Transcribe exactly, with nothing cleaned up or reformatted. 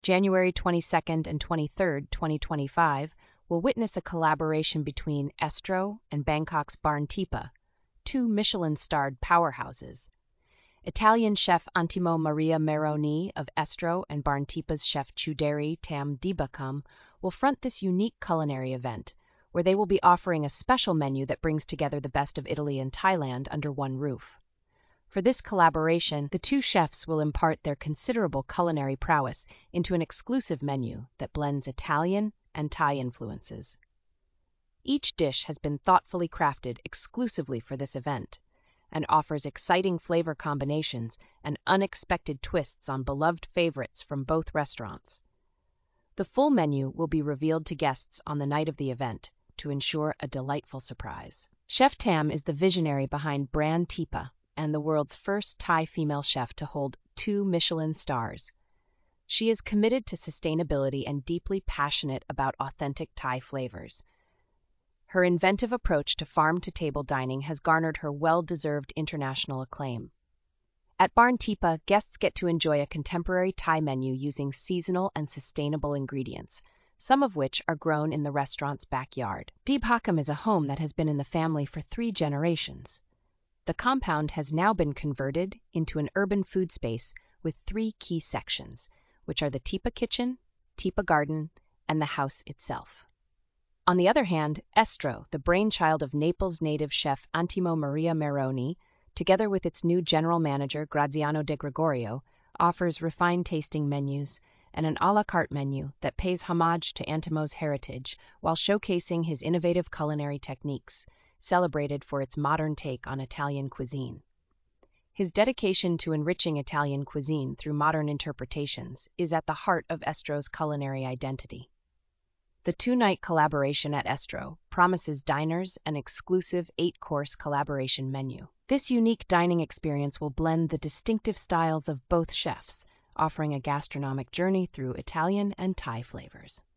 January twenty-second and twenty-third, twenty twenty-five, will witness a collaboration between Estro and Bangkok's Barntipa, two Michelin-starred powerhouses. Italian chef Antimo Maria Meroni of Estro and Barntipa's chef Chuderi Tam Dibakam will front this unique culinary event, where they will be offering a special menu that brings together the best of Italy and Thailand under one roof. For this collaboration, the two chefs will impart their considerable culinary prowess into an exclusive menu that blends Italian and Thai influences. Each dish has been thoughtfully crafted exclusively for this event and offers exciting flavor combinations and unexpected twists on beloved favorites from both restaurants. The full menu will be revealed to guests on the night of the event to ensure a delightful surprise. Chef Tam is the visionary behind Barntipa and the world's first Thai female chef to hold two Michelin stars. She is committed to sustainability and deeply passionate about authentic Thai flavors. Her inventive approach to farm-to-table dining has garnered her well-deserved international acclaim. At Barntipa, guests get to enjoy a contemporary Thai menu using seasonal and sustainable ingredients, some of which are grown in the restaurant's backyard. Dibakam is a home that has been in the family for three generations. The compound has now been converted into an urban food space with three key sections, which are the Tipa Kitchen, Tipa Garden, and the house itself. On the other hand, Estro, the brainchild of Naples native chef Antimo Maria Meroni, together with its new general manager Graziano De Gregorio, offers refined-tasting menus and an a la carte menu that pays homage to Antimo's heritage while showcasing his innovative culinary techniques, celebrated for its modern take on Italian cuisine. His dedication to enriching Italian cuisine through modern interpretations is at the heart of Estro's culinary identity. The two-night collaboration at Estro promises diners an exclusive eight-course collaboration menu. This unique dining experience will blend the distinctive styles of both chefs, offering a gastronomic journey through Italian and Thai flavors.